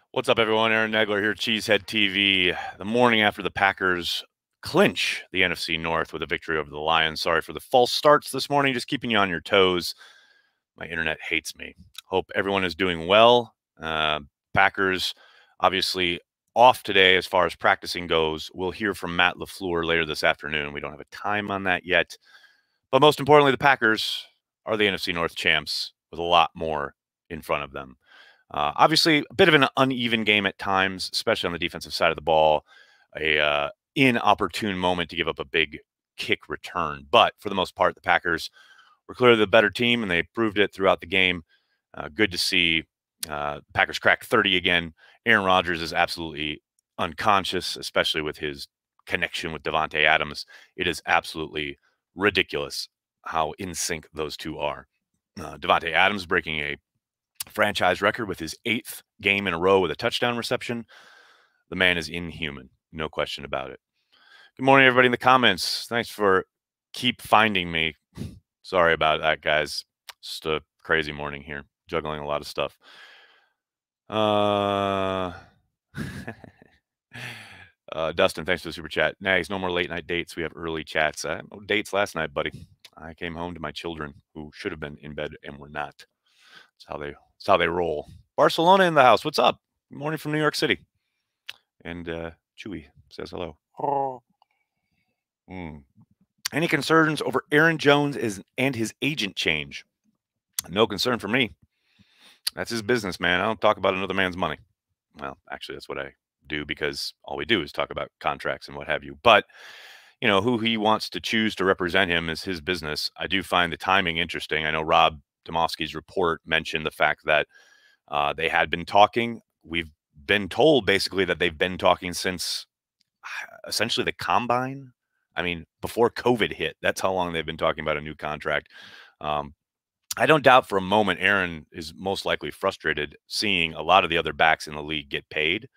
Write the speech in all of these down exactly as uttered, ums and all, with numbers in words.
What's up, everyone? Aaron Nagler here, Cheesehead T V. The morning after the Packers clinch the N F C North with a victory over the Lions. Sorry for the false starts this morning, just keeping you on your toes. My internet hates me. Hope everyone is doing well. Uh, Packers, obviously, off today as far as practicing goes. We'll hear from Matt LaFleur later this afternoon. We don't have a time on that yet. But most importantly, the Packers are the N F C North champs with a lot more in front of them. Uh, obviously, a bit of an uneven game at times, especially on the defensive side of the ball. A uh, inopportune moment to give up a big kick return. But for the most part, the Packers were clearly the better team, and they proved it throughout the game. Uh, good to see uh, Packers crack thirty again. Aaron Rodgers is absolutely unconscious, especially with his connection with Davante Adams. It is absolutely ridiculous how in sync those two are. Uh, Davante Adams breaking a franchise record with his eighth game in a row with a touchdown reception. The man is inhuman, no question about it. Good morning, everybody in the comments. Thanks for keep finding me. Sorry about that, guys. Just a crazy morning here, juggling a lot of stuff. Uh, uh, Dustin, thanks for the super chat. Nags, no more late night dates. We have early chats. I had no dates last night, buddy. I came home to my children who should have been in bed and were not. That's how they that's how they roll. Barcelona in the house. What's up? Good morning from New York City. And uh, Chewy says hello. Oh. Mm. Any concerns over Aaron Jones is, and his agent change? No concern for me. That's his business, man. I don't talk about another man's money. Well, actually, that's what I do because all we do is talk about contracts and what have you. But, you know, who he wants to choose to represent him is his business. I do find the timing interesting. I know Rob Tomofsky's report mentioned the fact that uh, they had been talking. We've been told basically that they've been talking since essentially the combine. I mean, before COVID hit, that's how long they've been talking about a new contract. Um, I don't doubt for a moment Aaron is most likely frustrated seeing a lot of the other backs in the league get paid.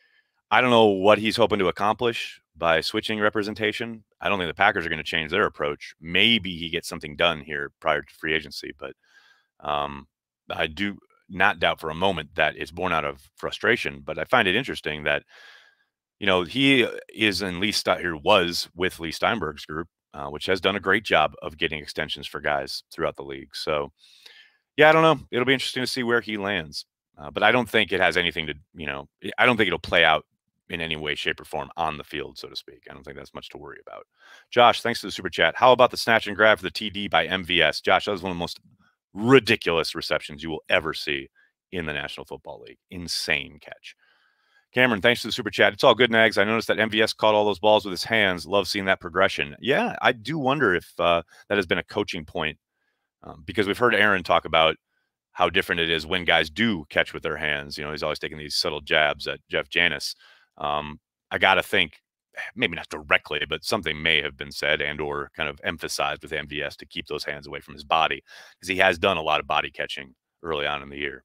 I don't know what he's hoping to accomplish by switching representation. I don't think the Packers are going to change their approach. Maybe he gets something done here prior to free agency, but um, I do not doubt for a moment that it's born out of frustration. But I find it interesting that, you know, he is in Lee here was with Lee Steinberg's group, uh, which has done a great job of getting extensions for guys throughout the league. So, yeah, I don't know. It'll be interesting to see where he lands. Uh, but I don't think it has anything to, you know, I don't think it'll play out in any way, shape, or form on the field, so to speak. I don't think that's much to worry about. Josh, thanks to the super chat. How about the snatch and grab for the T D by M V S? Josh, that was one of the most ridiculous receptions you will ever see in the National Football League. Insane catch. Cameron, thanks to the super chat. It's all good, Nags. I noticed that M V S caught all those balls with his hands. Love seeing that progression. Yeah, I do wonder if uh, that has been a coaching point um, because we've heard Aaron talk about how different it is when guys do catch with their hands. You know, he's always taking these subtle jabs at Jeff Janis. Um, I got to think, maybe not directly, but something may have been said and or kind of emphasized with M V S to keep those hands away from his body because he has done a lot of body catching early on in the year.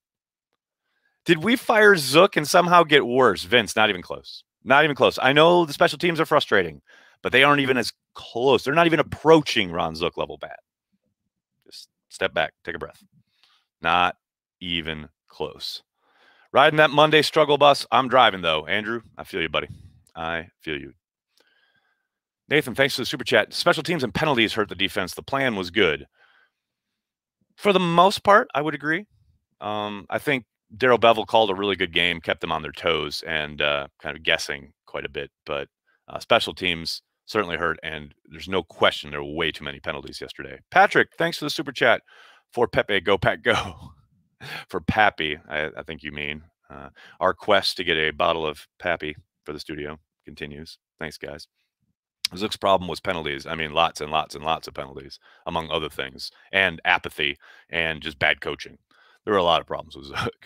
Did we fire Zook and somehow get worse? Vince, not even close. Not even close. I know the special teams are frustrating, but they aren't even as close. They're not even approaching Ron Zook level bad. Just step back, take a breath. Not even close. Riding that Monday struggle bus. I'm driving, though. Andrew, I feel you, buddy. I feel you. Nathan, thanks for the super chat. Special teams and penalties hurt the defense. The plan was good. For the most part, I would agree. Um, I think Darrell Bevell called a really good game, kept them on their toes and uh, kind of guessing quite a bit. But uh, special teams certainly hurt, and there's no question there were way too many penalties yesterday. Patrick, thanks for the super chat. For Pepe, go Pack, go. For Pappy, I, I think you mean. Uh, our quest to get a bottle of Pappy for the studio continues. Thanks, guys. Zook's problem was penalties. I mean, lots and lots and lots of penalties, among other things, and apathy and just bad coaching. There were a lot of problems with Zook.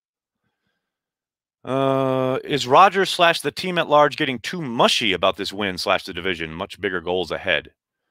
Uh, is Rodgers slash the team at large getting too mushy about this win slash the division? Much bigger goals ahead.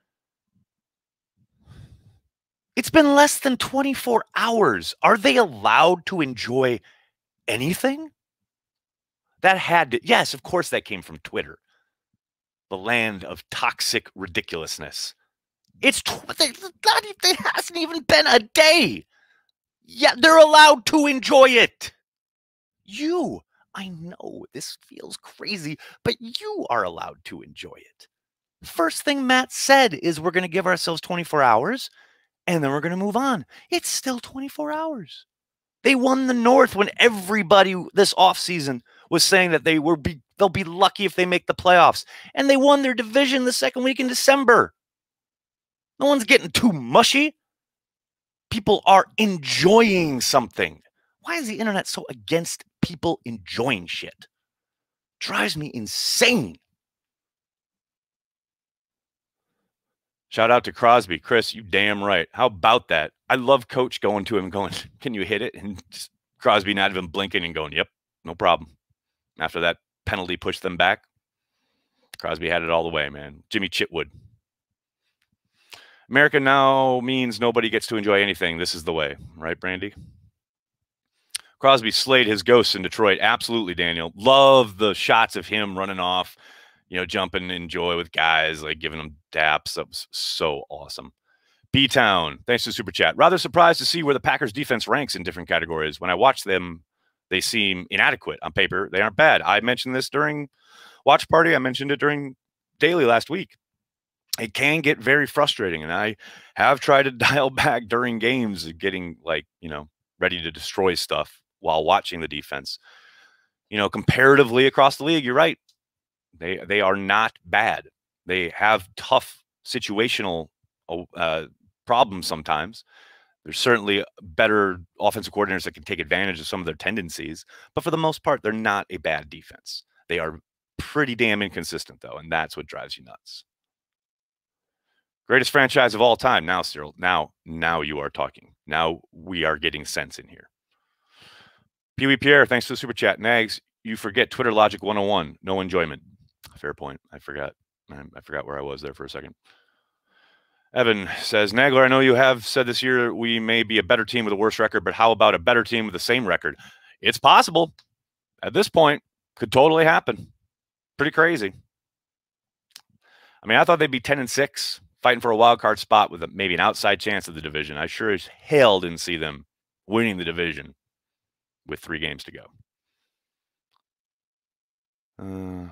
It's been less than twenty-four hours. Are they allowed to enjoy anything? That had to, yes, of course that came from Twitter. The land of toxic ridiculousness. It's, not, it hasn't even been a day. Yeah, they're allowed to enjoy it. You I know this feels crazy, but you are allowed to enjoy it. First thing Matt said is we're going to give ourselves twenty-four hours and then we're going to move on. It's still twenty-four hours. They won the North when everybody this offseason was saying that they were be, they'll be lucky if they make the playoffs. And they won their division the second week in December. No one's getting too mushy. People are enjoying something. Why is the internet so against people enjoying shit? Drives me insane. Shout out to Crosby. Chris, you damn right. How about that? I love Coach going to him and going, can you hit it? And just Crosby not even blinking and going, yep, no problem. After that penalty pushed them back, Crosby had it all the way, man. Jimmy Chitwood. America now means nobody gets to enjoy anything. This is the way. Right, Brandy? Crosby slayed his ghosts in Detroit. Absolutely, Daniel. Love the shots of him running off, you know, jumping in joy with guys, like giving them daps. That was so awesome. B-Town, thanks to the Super Chat. Rather surprised to see where the Packers defense ranks in different categories. When I watch them, they seem inadequate on paper. They aren't bad. I mentioned this during Watch Party. I mentioned it during Daily last week. It can get very frustrating, and I have tried to dial back during games, getting like, you know, ready to destroy stuff while watching the defense. You know, comparatively across the league, you're right. They they are not bad. They have tough situational uh, problems sometimes. There's certainly better offensive coordinators that can take advantage of some of their tendencies, but for the most part, they're not a bad defense. They are pretty damn inconsistent, though, and that's what drives you nuts. Greatest franchise of all time. Now, Cyril, now, now you are talking. Now we are getting sense in here. Pee Wee Pierre, thanks for the Super Chat. Nags, you forget Twitter Logic one oh one. No enjoyment. Fair point. I forgot. I forgot where I was there for a second. Evan says, Nagler, I know you have said this year we may be a better team with a worse record, but how about a better team with the same record? It's possible. At this point, could totally happen. Pretty crazy. I mean, I thought they'd be ten and six, fighting for a wild card spot with a, maybe an outside chance of the division. I sure as hell didn't see them winning the division with three games to go. Uh,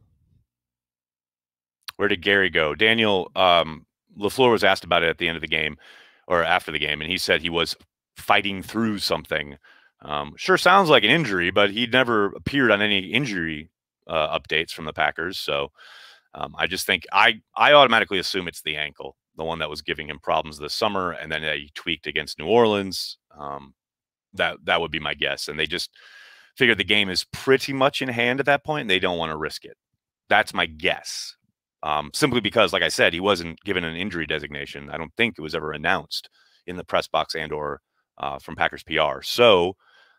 where did Gary go? Daniel um, LaFleur was asked about it at the end of the game or after the game, and he said he was fighting through something. Um, sure sounds like an injury, but he never appeared on any injury uh, updates from the Packers. So um, I just think I, I automatically assume it's the ankle, the one that was giving him problems this summer, and then he tweaked against New Orleans. Um, that that would be my guess. And they just figured the game is pretty much in hand at that point, and they don't want to risk it. That's my guess. Um, simply because, like I said, he wasn't given an injury designation. I don't think it was ever announced in the press box and or uh, from Packers P R. So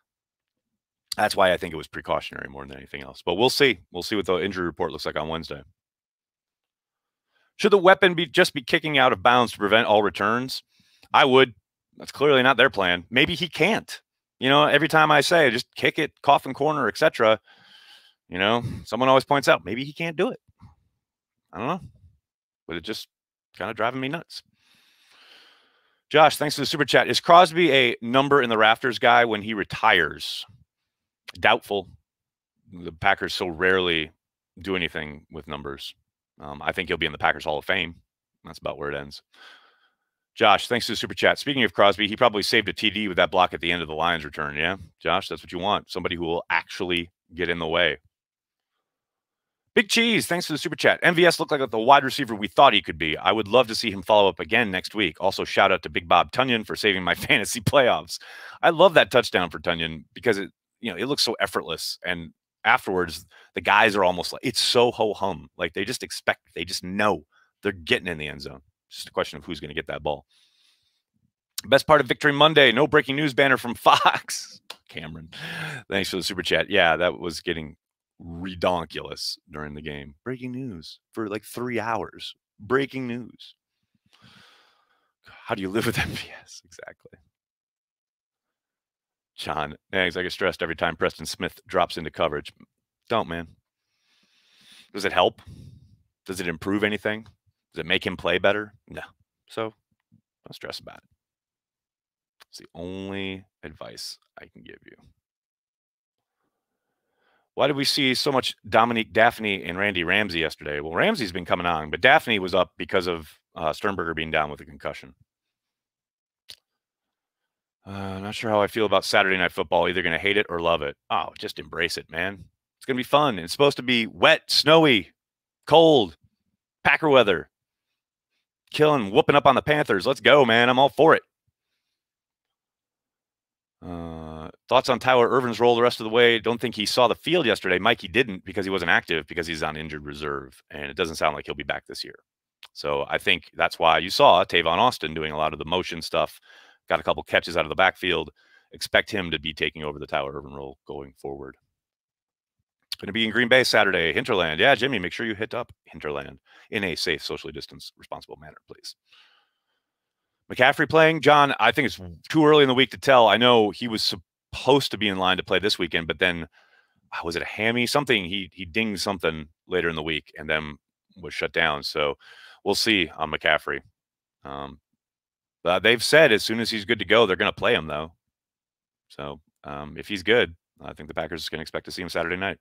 that's why I think it was precautionary more than anything else. But we'll see. We'll see what the injury report looks like on Wednesday. Should the weapon be just be kicking out of bounds to prevent all returns? I would. That's clearly not their plan. Maybe he can't. You know, every time I say just kick it, coffin corner, et cetera, you know, someone always points out maybe he can't do it. I don't know, but it just kind of driving me nuts. Josh, thanks for the super chat. Is Crosby a number in the rafters guy when he retires? Doubtful. The Packers so rarely do anything with numbers. Um, I think he'll be in the Packers Hall of Fame. That's about where it ends. Josh, thanks to the super chat. Speaking of Crosby, he probably saved a T D with that block at the end of the Lions return. Yeah, Josh, that's what you want. Somebody who will actually get in the way. Big Cheese, thanks for the super chat. M V S looked like the wide receiver we thought he could be. I would love to see him follow up again next week. Also, shout out to Big Bob Tunyon for saving my fantasy playoffs. I love that touchdown for Tunyon because it, you know, it looks so effortless. And afterwards, the guys are almost like, it's so ho-hum. Like they just expect, they just know they're getting in the end zone. It's just a question of who's going to get that ball. Best part of Victory Monday, no breaking news banner from Fox. Cameron, thanks for the super chat. Yeah, that was getting redonkulous during the game. Breaking news for like three hours. Breaking news. How do you live with M V S? Exactly. John, thanks. I get stressed every time Preston Smith drops into coverage. Don't, man. Does it help? Does it improve anything? Does it make him play better? No. So don't stress about it. It's the only advice I can give you. Why did we see so much Dominique Daphne and Randy Ramsey yesterday? Well, Ramsey's been coming on, but Daphne was up because of uh, Sternberger being down with a concussion. Uh, not sure how I feel about Saturday Night Football. Either going to hate it or love it. Oh, just embrace it, man. It's going to be fun. It's supposed to be wet, snowy, cold, Packer weather. Killing, whooping up on the Panthers. Let's go, man. I'm all for it. Uh, thoughts on Tyler Ervin's role the rest of the way? Don't think he saw the field yesterday. Mikey didn't because he wasn't active because he's on injured reserve, and it doesn't sound like he'll be back this year. So I think that's why you saw Tavon Austin doing a lot of the motion stuff, got a couple catches out of the backfield. Expect him to be taking over the Tyler Ervin role going forward. Going to be in Green Bay Saturday, Hinterland. Yeah, Jimmy, make sure you hit up Hinterland in a safe, socially distanced, responsible manner, please. McCaffrey playing? John, I think it's too early in the week to tell. I know he was supposed to be in line to play this weekend, but then, was it a hammy? Something, he he dinged something later in the week and then was shut down. So we'll see on McCaffrey. Um, but they've said as soon as he's good to go, they're going to play him, though. So um, if he's good, I think the Packers can expect to see him Saturday night.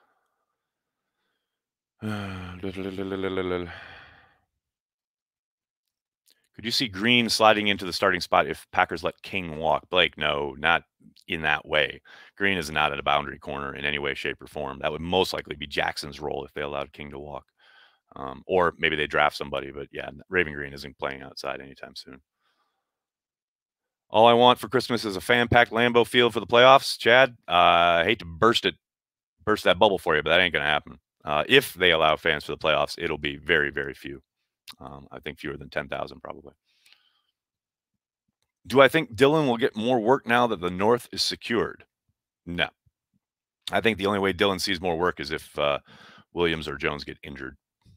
Could you see Green sliding into the starting spot if Packers let King walk? Blake, no, not in that way. Green is not at a boundary corner in any way, shape, or form. That would most likely be Jackson's role if they allowed King to walk. Um, or maybe they draft somebody, but yeah, Raven Green isn't playing outside anytime soon. All I want for Christmas is a fan-packed Lambeau Field for the playoffs. Chad, uh, I hate to burst it, burst that bubble for you, but that ain't going to happen. Uh, if they allow fans for the playoffs, it'll be very, very few. Um, I think fewer than ten thousand probably. Do I think Dillon will get more work now that the North is secured? No. I think the only way Dillon sees more work is if uh, Williams or Jones get injured.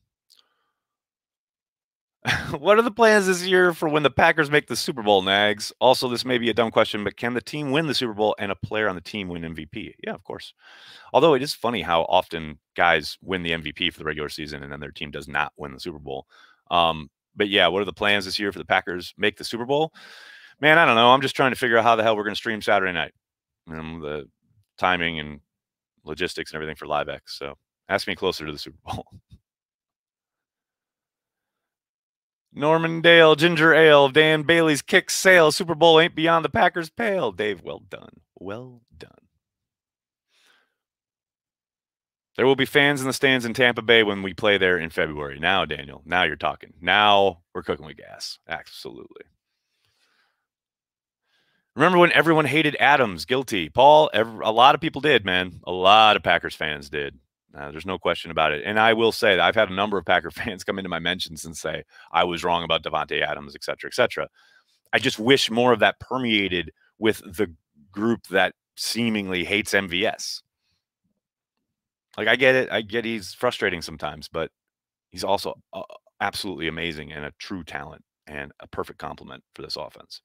What are the plans this year for when the Packers make the Super Bowl, Nags? Also, this may be a dumb question, but can the team win the Super Bowl and a player on the team win M V P? Yeah, of course. Although it is funny how often guys win the M V P for the regular season and then their team does not win the Super Bowl. Um, but yeah, what are the plans this year for the Packers make the Super Bowl? Man, I don't know. I'm just trying to figure out how the hell we're going to stream Saturday night. Um, the timing and logistics and everything for LiveX. So ask me closer to the Super Bowl. Norman Dale, Ginger Ale, Dan Bailey's kick sale. Super Bowl ain't beyond the Packers' pale. Dave, well done. Well done. There will be fans in the stands in Tampa Bay when we play there in February. Now, Daniel, now you're talking. Now we're cooking with gas. Absolutely. Remember when everyone hated Adams? Guilty. Paul, every, a lot of people did, man. A lot of Packers fans did. Uh, there's no question about it. And I will say that I've had a number of Packer fans come into my mentions and say, I was wrong about Davante Adams, et cetera, et cetera. I just wish more of that permeated with the group that seemingly hates M V S. Like, I get it. I get he's frustrating sometimes, but he's also uh, absolutely amazing and a true talent and a perfect complement for this offense.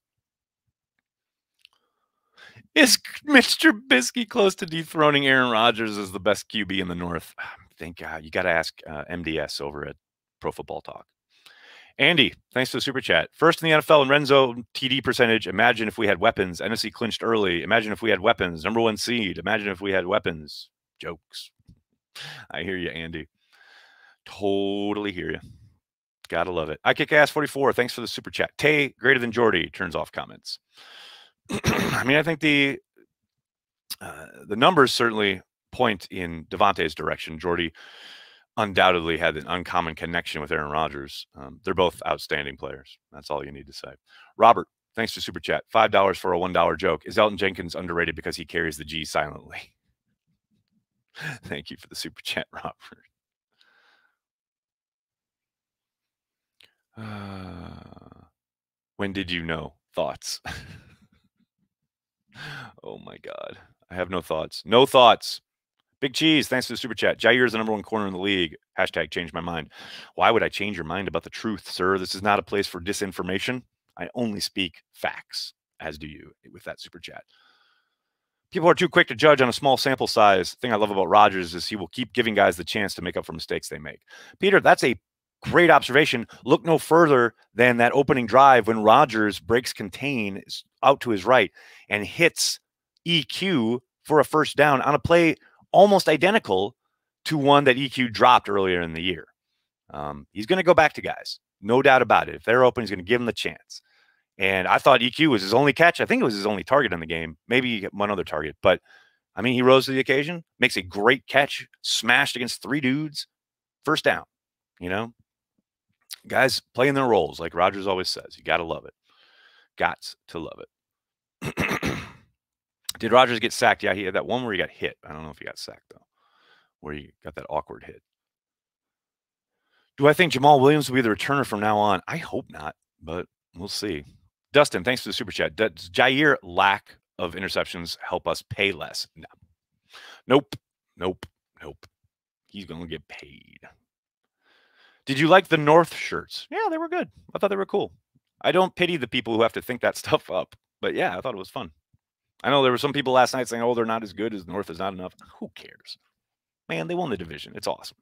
Is Mitch Trubisky close to dethroning Aaron Rodgers as the best Q B in the North? Thank God. You got to ask uh, M D S over at Pro Football Talk. Andy, thanks for the super chat. First in the N F L in red zone T D percentage. Imagine if we had weapons. N F C clinched early. Imagine if we had weapons. Number one seed. Imagine if we had weapons. Jokes. I hear you, Andy. Totally hear you. Gotta love it. I kick ass forty-four. Thanks for the super chat. Tay, greater than Jordy, turns off comments. I mean, I think the uh, the numbers certainly point in Davante's direction. Jordy undoubtedly had an uncommon connection with Aaron Rodgers. Um, they're both outstanding players. That's all you need to say. Robert, thanks for super chat. five dollars for a one dollar joke. Is Elton Jenkins underrated because he carries the G silently? Thank you for the super chat, Robert. Uh, when did you know? Thoughts? Oh my God. I have no thoughts. No thoughts. Big Cheese, thanks for the super chat. Jair is the number one corner in the league. Hashtag change my mind. Why would I change your mind about the truth, sir? This is not a place for disinformation. I only speak facts, as do you with that super chat. People are too quick to judge on a small sample size. The thing I love about Rodgers is he will keep giving guys the chance to make up for mistakes they make. Peter, that's a great observation. Look no further than that opening drive when Rodgers breaks contain out to his right and hits E Q for a first down on a play almost identical to one that E Q dropped earlier in the year. Um, he's going to go back to guys, no doubt about it. If they're open, he's going to give them the chance. And I thought E Q was his only catch. I think it was his only target in the game, maybe one other target. But, I mean, he rose to the occasion, makes a great catch, smashed against three dudes, first down, you know? Guys playing their roles, like Rodgers always says. You got to love it. Gots to love it. Did Rodgers get sacked? Yeah, he had that one where he got hit. I don't know if he got sacked, though, where he got that awkward hit. Do I think Jamal Williams will be the returner from now on? I hope not, but we'll see. Dustin, thanks for the super chat. Does Jaire lack of interceptions help us pay less? No. Nope. Nope. Nope. He's going to get paid. Did you like the North shirts? Yeah, they were good. I thought they were cool. I don't pity the people who have to think that stuff up, but yeah, I thought it was fun. I know there were some people last night saying, oh, they're not as good as North is not enough. Who cares? Man, they won the division. It's awesome.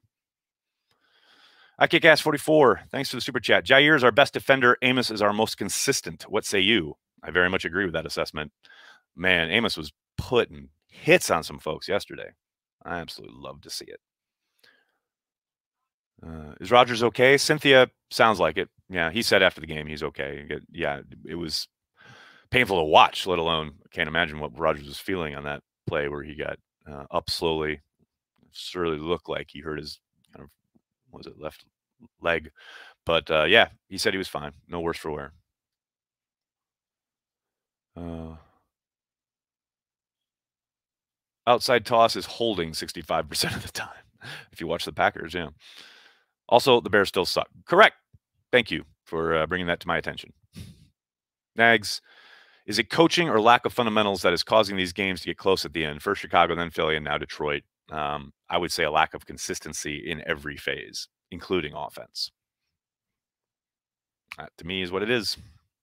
I kick ass forty-four. Thanks for the super chat. Jaire is our best defender. Amos is our most consistent. What say you? I very much agree with that assessment. Man, Amos was putting hits on some folks yesterday. I absolutely love to see it. Uh, is Rodgers okay? Cynthia sounds like it. Yeah, he said after the game he's okay. Yeah, it was painful to watch, let alone I can't imagine what Rodgers was feeling on that play where he got uh, up slowly. It certainly looked like he hurt his kind of, what was it, left leg. But uh, yeah, he said he was fine. No worse for wear. Uh, outside toss is holding sixty-five percent of the time. If you watch the Packers, yeah. Also, the Bears still suck. Correct. Thank you for uh, bringing that to my attention. Nags, is it coaching or lack of fundamentals that is causing these games to get close at the end? First Chicago, then Philly, and now Detroit. Um, I would say a lack of consistency in every phase, including offense. That, to me, is what it is.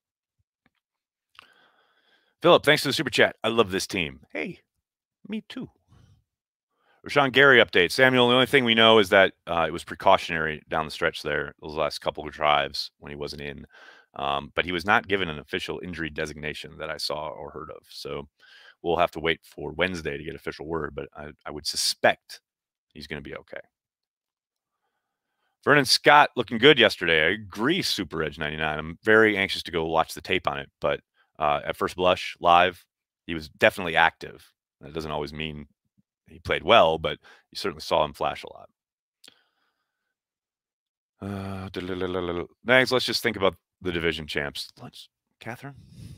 Philip, thanks for the super chat. I love this team. Hey, me too. Rashawn Gary update. Samuel, the only thing we know is that uh, it was precautionary down the stretch there, those last couple of drives when he wasn't in. Um, but he was not given an official injury designation that I saw or heard of. So we'll have to wait for Wednesday to get official word, but I, I would suspect he's going to be okay. Vernon Scott looking good yesterday. I agree, Super Edge ninety-nine. I'm very anxious to go watch the tape on it, but uh, at first blush, live, he was definitely active. That doesn't always mean he played well, but you certainly saw him flash a lot. Uh, next, let's just think about the division champs. Let's, Catherine?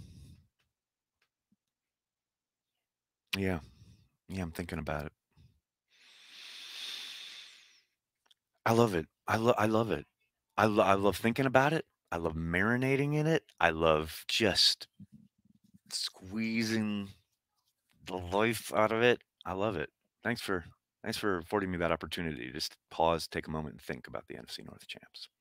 Yeah. Yeah, I'm thinking about it. I love it. I, lo- I love it. I, lo- I love thinking about it. I love marinating in it. I love just squeezing the life out of it. I love it. Thanks for thanks for affording me that opportunity to just pause, take a moment, and think about the N F C North champs.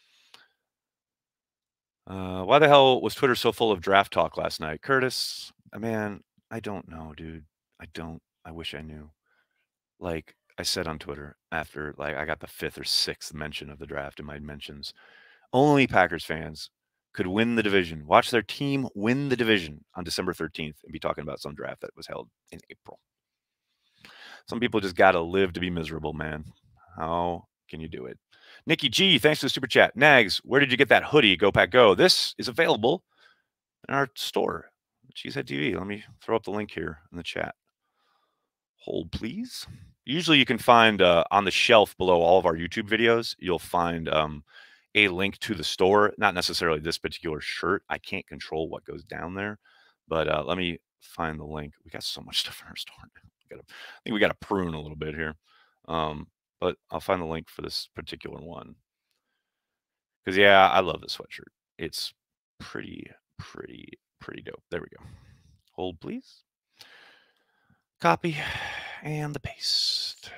Uh, why the hell was Twitter so full of draft talk last night? Curtis, man, I don't know, dude. I don't. I wish I knew. Like I said on Twitter after, like, I got the fifth or sixth mention of the draft in my mentions. Only Packers fans could win the division, watch their team win the division on December thirteenth and be talking about some draft that was held in April. Some people just got to live to be miserable, man. How can you do it? Nikki G, thanks for the super chat. Nags, where did you get that hoodie? Go Pack Go. This is available in our store, Cheesehead T V. Let me throw up the link here in the chat. Hold, please. Usually you can find uh, on the shelf below all of our YouTube videos, you'll find um, a link to the store. Not necessarily this particular shirt. I can't control what goes down there. But uh, let me find the link. We got so much stuff in our store now. We gotta, I think we got to prune a little bit here. Um, but I'll find the link for this particular one. Because, yeah, I love this sweatshirt. It's pretty, pretty, pretty dope. There we go. Hold, please. Copy and the paste.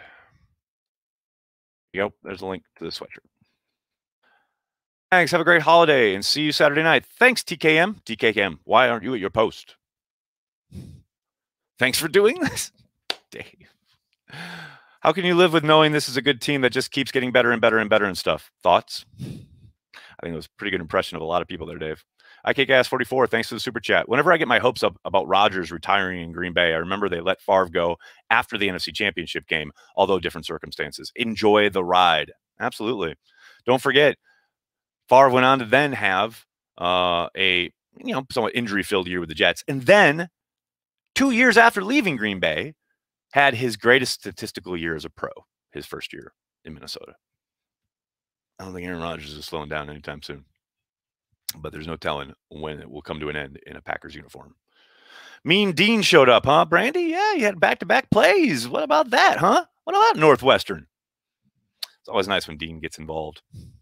Yep, there's a link to the sweatshirt. Thanks. Have a great holiday and see you Saturday night. Thanks, T K M. T K M, why aren't you at your post? Thanks for doing this, Dave. How can you live with knowing this is a good team that just keeps getting better and better and better and stuff? Thoughts? I think it was a pretty good impression of a lot of people there, Dave. I K Gas forty-four, thanks for the super chat. Whenever I get my hopes up about Rodgers retiring in Green Bay, I remember they let Favre go after the N F C Championship game, although different circumstances. Enjoy the ride. Absolutely. Don't forget, Favre went on to then have uh, a you know somewhat injury-filled year with the Jets, and then two years after leaving Green Bay, had his greatest statistical year as a pro, his first year in Minnesota. I don't think Aaron Rodgers is slowing down anytime soon, but there's no telling when it will come to an end in a Packers uniform. Mean Dean showed up, huh, Brandy? Yeah, you had back-to-back plays. What about that, huh? What about Northwestern? It's always nice when Dean gets involved.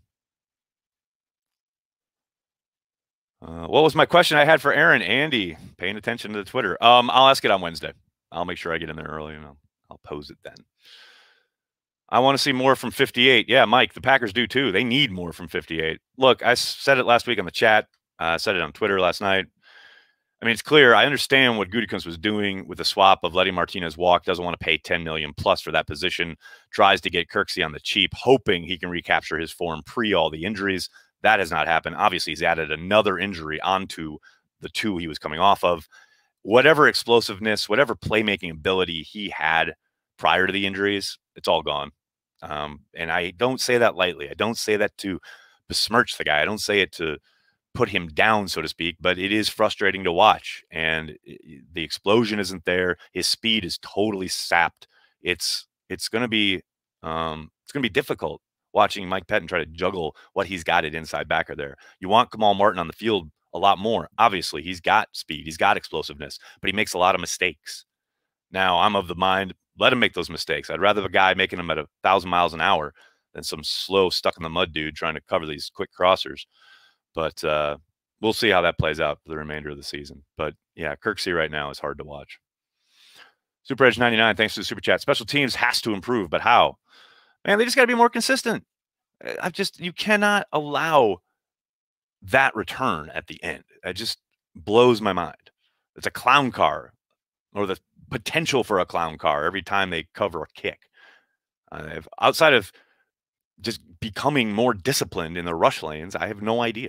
Uh, what was my question I had for Aaron? Andy, paying attention to the Twitter. Um, I'll ask it on Wednesday. I'll make sure I get in there early, and I'll, I'll pose it then. I want to see more from fifty-eight. Yeah, Mike, the Packers do too. They need more from fifty-eight. Look, I said it last week on the chat. I uh, said it on Twitter last night. I mean, it's clear. I understand what Gutekunst was doing with the swap of letting Martinez walk. Doesn't want to pay ten million dollars plus for that position. Tries to get Kirksey on the cheap, hoping he can recapture his form pre all the injuries. That has not happened. Obviously, he's added another injury onto the two he was coming off of. Whatever explosiveness, whatever playmaking ability he had prior to the injuries, it's all gone. Um, and I don't say that lightly. I don't say that to besmirch the guy. I don't say it to put him down, so to speak, but it is frustrating to watch. And the explosion isn't there. His speed is totally sapped. It's it's going to be um, it's going to be difficult watching Mike Pettin try to juggle what he's got at inside backer there. You want Kamal Martin on the field a lot more. Obviously, he's got speed. He's got explosiveness, but he makes a lot of mistakes. Now, I'm of the mind, let him make those mistakes. I'd rather the guy making them at a thousand miles an hour than some slow, stuck in the mud dude trying to cover these quick crossers. But uh, we'll see how that plays out for the remainder of the season. But yeah, Kirksey right now is hard to watch. Super Edge ninety-nine, thanks for the super chat. Special teams has to improve, but how? Man, they just got to be more consistent. I've just, you cannot allow that return at the end. It just blows my mind. It's a clown car, or the potential for a clown car every time they cover a kick. Uh, outside of just becoming more disciplined in the rush lanes, I have no idea.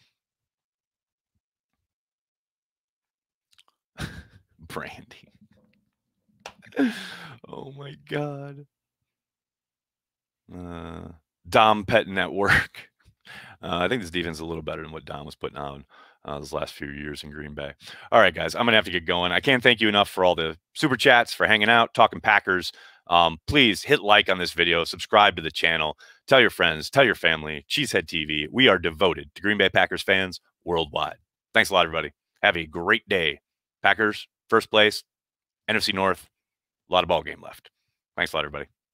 Brandy. Oh my God. Uh, Dom Pettin at work. Uh, I think this defense is a little better than what Dom was putting on uh, those last few years in Green Bay. All right, guys, I'm going to have to get going. I can't thank you enough for all the super chats, for hanging out, talking Packers. Um, please hit like on this video, subscribe to the channel, tell your friends, tell your family. Cheesehead T V. We are devoted to Green Bay Packers fans worldwide. Thanks a lot, everybody. Have a great day. Packers, first place, N F C North, a lot of ball game left. Thanks a lot, everybody.